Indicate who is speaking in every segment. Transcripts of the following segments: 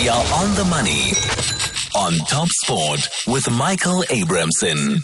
Speaker 1: We are on the money on Top Sport with Michael Abramson.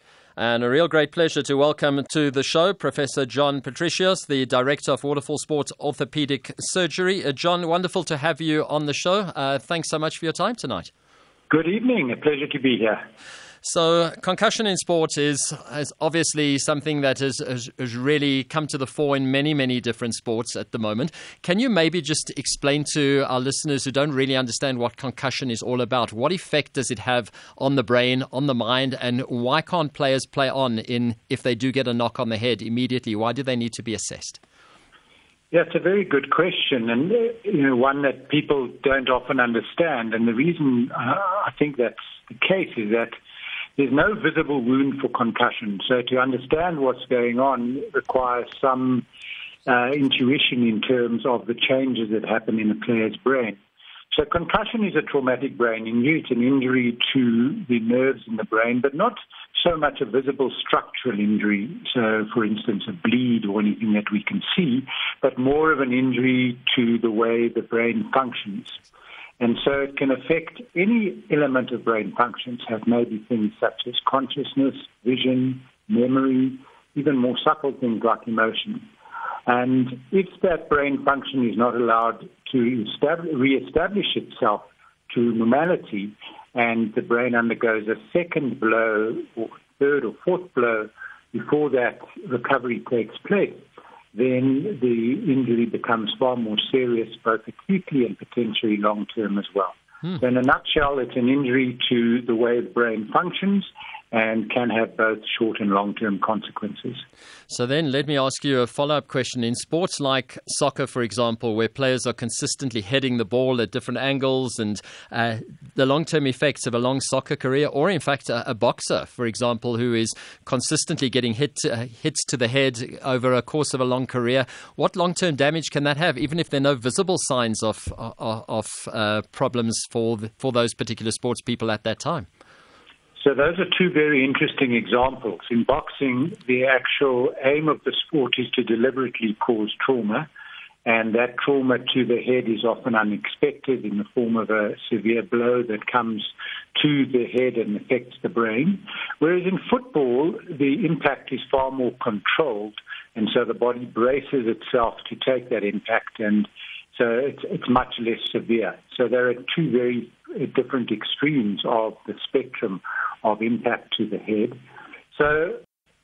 Speaker 2: And a real great pleasure to welcome to the show Professor John Patricios, the Director of Waterfall Sports Orthopedic Surgery. John, wonderful to have you on the show. Thanks so much for your time tonight.
Speaker 3: Good evening. A pleasure to be here.
Speaker 2: So concussion in sport is obviously something that has really come to the fore in many, many different sports at the moment. Can you maybe just explain to our listeners who don't really understand what concussion is all about? What effect does it have on the brain, on the mind, and why can't players play on if they do get a knock on the head immediately? Why do they need to be assessed?
Speaker 3: Yeah, it's a very good question, and one that people don't often understand. And the reason I think that's the case is that there's no visible wound for concussion. So to understand what's going on requires some intuition in terms of the changes that happen in a player's brain. So concussion is a traumatic brain injury. It's an injury to the nerves in the brain, but not so much a visible structural injury. So, for instance, a bleed or anything that we can see, but more of an injury to the way the brain functions. And so it can affect any element of brain functions, have maybe things such as consciousness, vision, memory, even more subtle things like emotion. And if that brain function is not allowed to re-establish itself to normality, and the brain undergoes a second blow or third or fourth blow before that recovery takes place, then the injury becomes far more serious, both acutely and potentially long-term as well. So in a nutshell, it's an injury to the way the brain functions and can have both short and long-term consequences.
Speaker 2: So then let me ask you a follow-up question. In sports like soccer, for example, where players are consistently heading the ball at different angles and the long-term effects of a long soccer career, or in fact a boxer, for example, who is consistently getting hits to the head over a course of a long career, what long-term damage can that have, even if there are no visible signs of problems for those particular sports people at that time?
Speaker 3: So those are two very interesting examples. In boxing, the actual aim of the sport is to deliberately cause trauma, and that trauma to the head is often unexpected in the form of a severe blow that comes to the head and affects the brain. Whereas in football, the impact is far more controlled, and so the body braces itself to take that impact, and so it's much less severe. So there are two very different extremes of the spectrum of impact to the head. So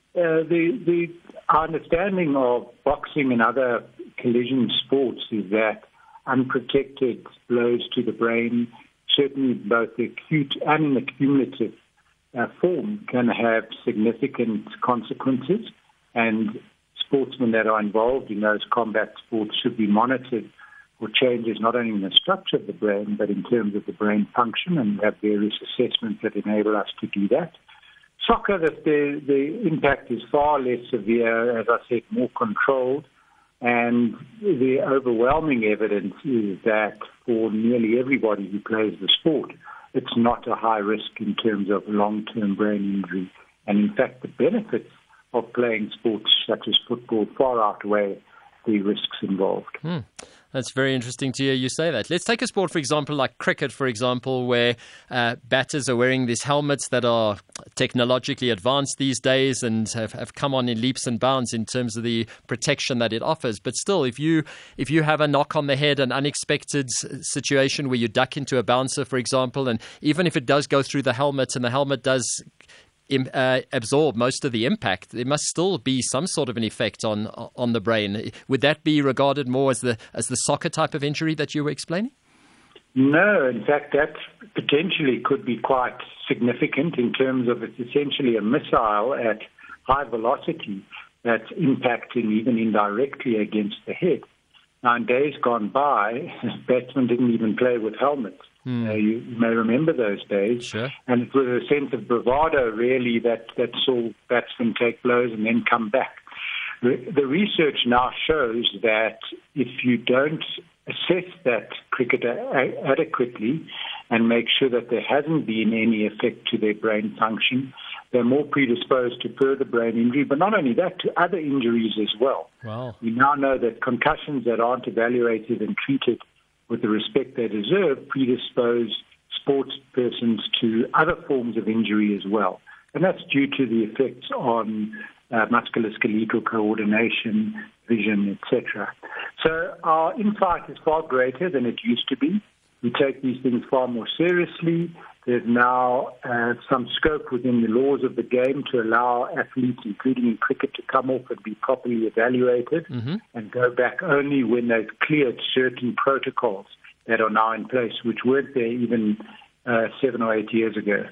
Speaker 3: our understanding of boxing and other collision sports is that unprotected blows to the brain, certainly both acute and in a cumulative form, can have significant consequences, and sportsmen that are involved in those combat sports should be monitored for changes not only in the structure of the brain, but in terms of the brain function, and we have various assessments that enable us to do that. Soccer, the impact is far less severe, as I said, more controlled, and the overwhelming evidence is that for nearly everybody who plays the sport, it's not a high risk in terms of long-term brain injury. And in fact, the benefits of playing sports such as football far outweigh the risks involved.
Speaker 2: That's very interesting to hear you say that. Let's take a sport, for example, like cricket, for example, where batters are wearing these helmets that are technologically advanced these days and have come on in leaps and bounds in terms of the protection that it offers. But still, if you have a knock on the head, an unexpected situation where you duck into a bouncer, for example, and even if it does go through the helmet and the helmet does absorb most of the impact, there must still be some sort of an effect on the brain. Would that be regarded more as the soccer type of injury that you were explaining?
Speaker 3: No, in fact, that potentially could be quite significant in terms of it's essentially a missile at high velocity that's impacting even indirectly against the head. Now, in days gone by, batsmen didn't even play with helmets. You may remember those days.
Speaker 2: Sure.
Speaker 3: And it was a sense of bravado, really, that saw batsmen take blows and then come back. The research now shows that if you don't assess that cricketer adequately and make sure that there hasn't been any effect to their brain function, they're more predisposed to further brain injury, but not only that, to other injuries as well.
Speaker 2: Wow.
Speaker 3: We now know that concussions that aren't evaluated and treated with the respect they deserve, predispose sports persons to other forms of injury as well. And that's due to the effects on musculoskeletal coordination, vision, etc. So our insight is far greater than it used to be. We take these things far more seriously. There's now some scope within the laws of the game to allow athletes, including in cricket, to come off and be properly evaluated and go back only when they've cleared certain protocols that are now in place, which weren't there even 7 or 8 years ago.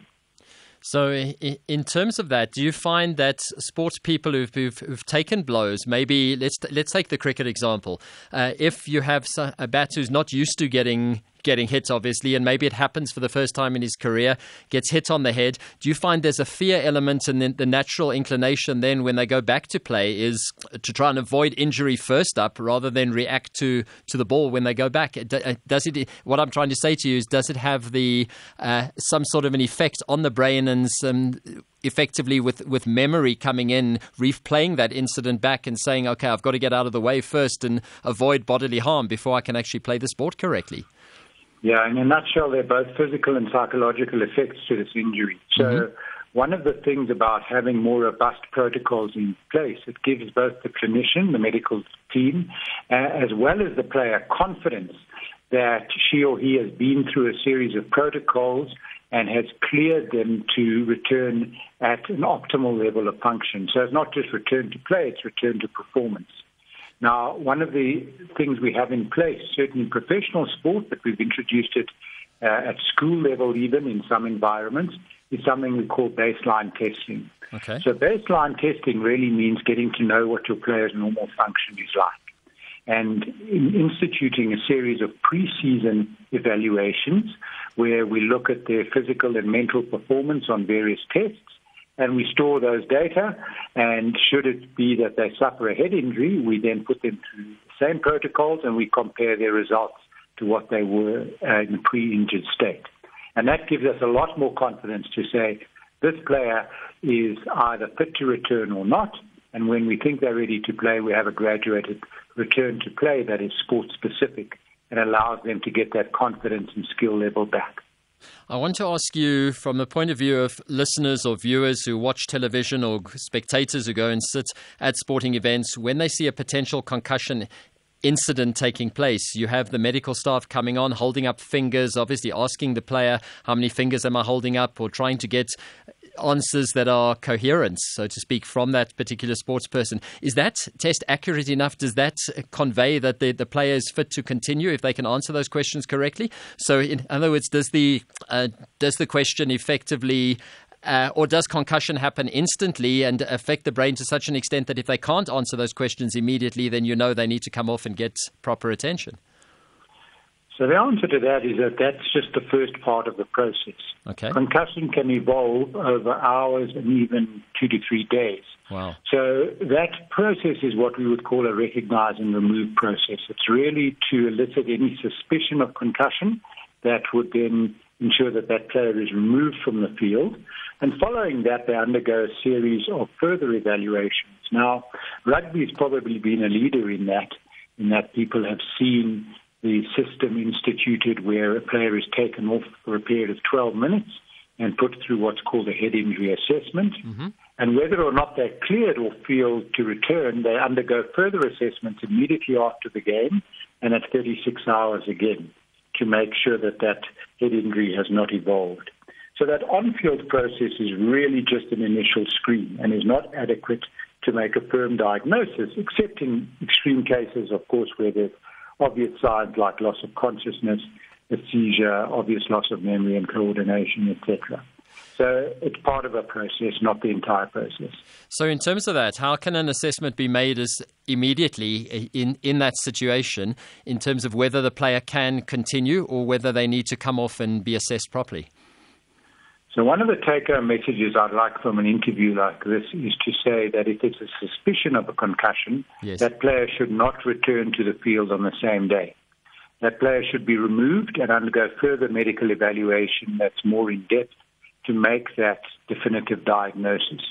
Speaker 2: So in terms of that, do you find that sports people who've taken blows, maybe let's take the cricket example, if you have a bat who's not used to getting hit, obviously, and maybe it happens for the first time in his career, gets hit on the head, do you find there's a fear element, and then the natural inclination then when they go back to play is to try and avoid injury first up rather than react to the ball when they go back? Does it? What I'm trying to say to you is, does it have the some sort of an effect on the brain and effectively with memory coming in, replaying that incident back and saying, okay, I've got to get out of the way first and avoid bodily harm before I can actually play the sport correctly?
Speaker 3: Yeah, in a nutshell, they're both physical and psychological effects to this injury. So one of the things about having more robust protocols in place, it gives both the clinician, the medical team, as well as the player confidence that she or he has been through a series of protocols and has cleared them to return at an optimal level of function. So it's not just return to play, it's return to performance. Now, one of the things we have in place, certainly in professional sport, but we've introduced it at school level even in some environments, is something we call baseline testing.
Speaker 2: Okay.
Speaker 3: So baseline testing really means getting to know what your player's normal function is like. And in instituting a series of pre-season evaluations where we look at their physical and mental performance on various tests, and we store those data, and should it be that they suffer a head injury, we then put them through the same protocols and we compare their results to what they were in a pre-injured state. And that gives us a lot more confidence to say this player is either fit to return or not, and when we think they're ready to play, we have a graduated return to play that is sport-specific and allows them to get that confidence and skill level back.
Speaker 2: I want to ask you, from the point of view of listeners or viewers who watch television or spectators who go and sit at sporting events, when they see a potential concussion incident taking place, you have the medical staff coming on, holding up fingers, obviously asking the player, how many fingers am I holding up, or trying to get answers that are coherent, so to speak, from that particular sports person. Is that test accurate enough? Does that convey that the player is fit to continue if they can answer those questions correctly? So in other words, does the question effectively or does concussion happen instantly and affect the brain to such an extent that if they can't answer those questions immediately, then you know they need to come off and get proper attention?
Speaker 3: So the answer to that is that that's just the first part of the process.
Speaker 2: Okay.
Speaker 3: Concussion can evolve over hours and even 2 to 3 days.
Speaker 2: Wow.
Speaker 3: So that process is what we would call a recognize and remove process. It's really to elicit any suspicion of concussion that would then ensure that that player is removed from the field. And following that, they undergo a series of further evaluations. Now, rugby has probably been a leader in that people have seen the system instituted where a player is taken off for a period of 12 minutes and put through what's called a head injury assessment. And whether or not they're cleared or feel to return, they undergo further assessments immediately after the game and at 36 hours again to make sure that that head injury has not evolved. So that on-field process is really just an initial screen and is not adequate to make a firm diagnosis, except in extreme cases, of course, where there's obvious signs like loss of consciousness, a seizure, obvious loss of memory and coordination, etc. So it's part of a process, not the entire process.
Speaker 2: So in terms of that, how can an assessment be made as immediately in that situation in terms of whether the player can continue or whether they need to come off and be assessed properly?
Speaker 3: So one of the take-home messages I'd like from an interview like this is to say that if it's a suspicion of a concussion,
Speaker 2: yes,
Speaker 3: that player should not return to the field on the same day. That player should be removed and undergo further medical evaluation that's more in-depth to make that definitive diagnosis.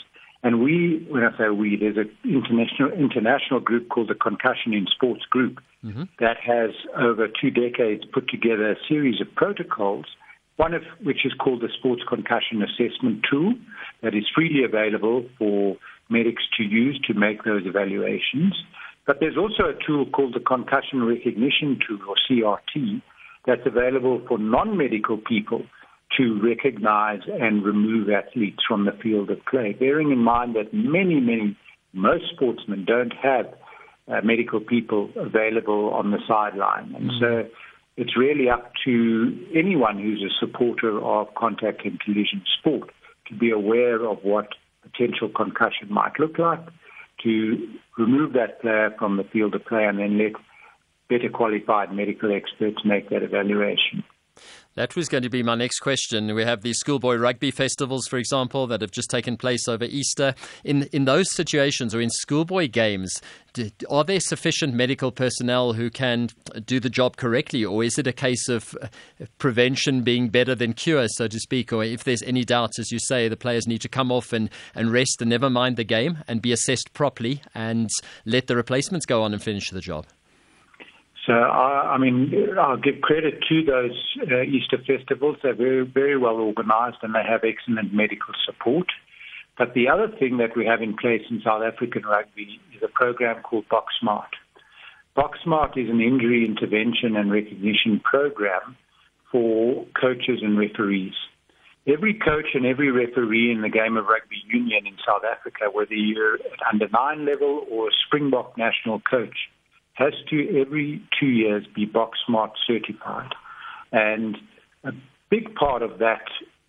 Speaker 3: And when I say we, there's an international group called the Concussion in Sports Group that has over 2 decades put together a series of protocols, one of which is called the Sports Concussion Assessment Tool that is freely available for medics to use to make those evaluations. But there's also a tool called the Concussion Recognition Tool, or CRT, that's available for non-medical people to recognize and remove athletes from the field of play, bearing in mind that most sportsmen don't have medical people available on the sideline. And so it's really up to anyone who's a supporter of contact and collision sport to be aware of what potential concussion might look like, to remove that player from the field of play and then let better qualified medical experts make that evaluation.
Speaker 2: That was going to be my next question. We have these schoolboy rugby festivals, for example, that have just taken place over Easter. In those situations, or in schoolboy games, are there sufficient medical personnel who can do the job correctly, or is it a case of prevention being better than cure, so to speak? Or if there's any doubt, as you say, the players need to come off and rest and never mind the game and be assessed properly and let the replacements go on and finish the job?
Speaker 3: So, I'll give credit to those Easter festivals. They're very, very well organized and they have excellent medical support. But the other thing that we have in place in South African rugby is a program called BoxSmart. BoxSmart is an injury intervention and recognition program for coaches and referees. Every coach and every referee in the game of rugby union in South Africa, whether you're at under 9 level or a Springbok national coach, has to every 2 years be BoxSmart certified. And a big part of that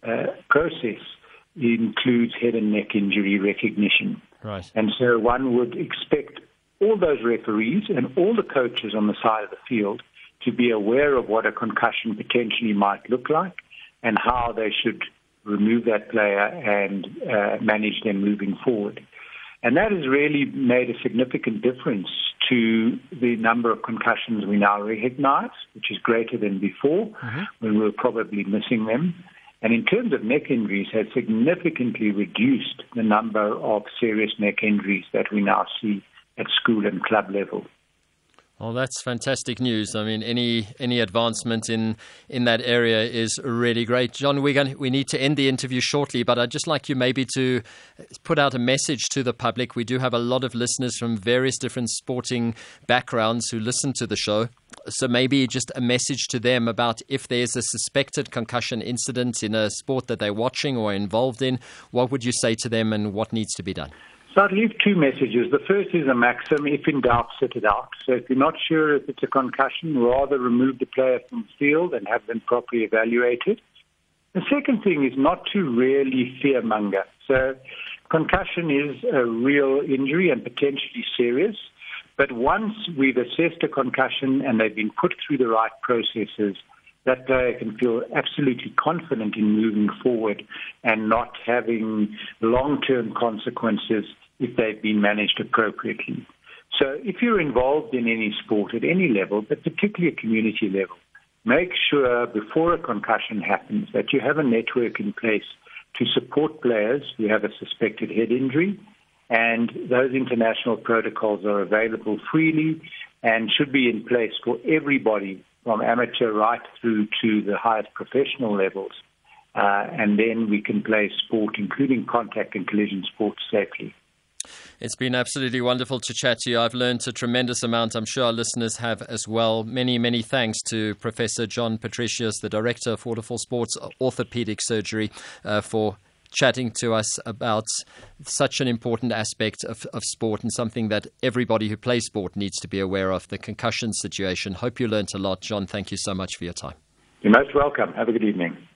Speaker 3: process includes head and neck injury recognition.
Speaker 2: Right.
Speaker 3: And so one would expect all those referees and all the coaches on the side of the field to be aware of what a concussion potentially might look like and how they should remove that player and manage them moving forward. And that has really made a significant difference to the number of concussions we now recognize, which is greater than before, when we were probably missing them. And in terms of neck injuries, has significantly reduced the number of serious neck injuries that we now see at school and club level.
Speaker 2: Well, that's fantastic news. I mean, any advancement in that area is really great. John, we need to end the interview shortly, but I'd just like you maybe to put out a message to the public. We do have a lot of listeners from various different sporting backgrounds who listen to the show. So maybe just a message to them about if there's a suspected concussion incident in a sport that they're watching or involved in, what would you say to them and what needs to be done?
Speaker 3: So I'd leave 2 messages. The first is a maxim: if in doubt, sit it out. So if you're not sure if it's a concussion, rather remove the player from the field and have them properly evaluated. The second thing is not to really fearmonger. So concussion is a real injury and potentially serious. But once we've assessed a concussion and they've been put through the right processes, that player can feel absolutely confident in moving forward and not having long-term consequences if they've been managed appropriately. So if you're involved in any sport at any level, but particularly at community level, make sure before a concussion happens that you have a network in place to support players who have a suspected head injury, and those international protocols are available freely and should be in place for everybody from amateur right through to the highest professional levels. And then we can play sport, including contact and collision sports, safely.
Speaker 2: It's been absolutely wonderful to chat to you. I've learned a tremendous amount. I'm sure our listeners have as well. Many, many thanks to Professor John Patricius, the Director of Waterfall Sports Orthopedic Surgery, for chatting to us about such an important aspect of sport and something that everybody who plays sport needs to be aware of, the concussion situation. Hope you learned a lot. John, thank you so much for your time.
Speaker 3: You're most welcome. Have a good evening.